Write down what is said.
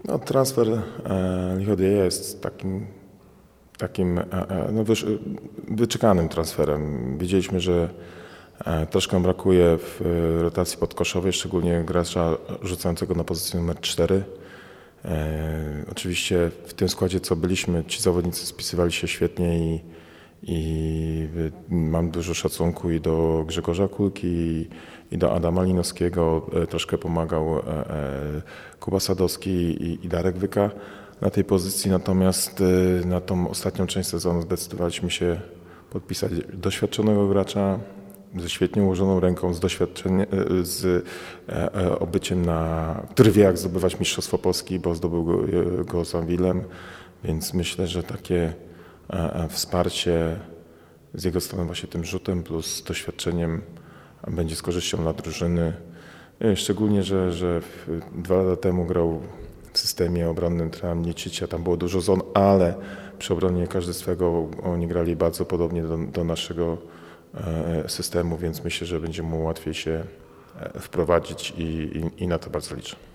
No, transfer Lichodieja jest takim wyczekanym transferem. Wiedzieliśmy, że troszkę brakuje w rotacji podkoszowej, szczególnie gracza rzucającego na pozycję numer 4. Oczywiście w tym składzie, co byliśmy, ci zawodnicy spisywali się świetnie i mam dużo szacunku i do Grzegorza Kulki, i do Adama Linowskiego. Troszkę pomagał Kuba Sadowski i Darek Wyka na tej pozycji, natomiast na tą ostatnią część sezonu zdecydowaliśmy się podpisać doświadczonego gracza ze świetnie ułożoną ręką, z obyciem który wie, jak zdobywać Mistrzostwo Polski, bo zdobył go z Anwilem, więc myślę, że takie wsparcie z jego strony właśnie tym rzutem plus doświadczeniem będzie z korzyścią dla drużyny. Szczególnie, że 2 lata temu grał w systemie obronnym Trajana, tam było dużo zon, ale przy obronie każdy swego oni grali bardzo podobnie do naszego systemu, więc myślę, że będzie mu łatwiej się wprowadzić i na to bardzo liczę.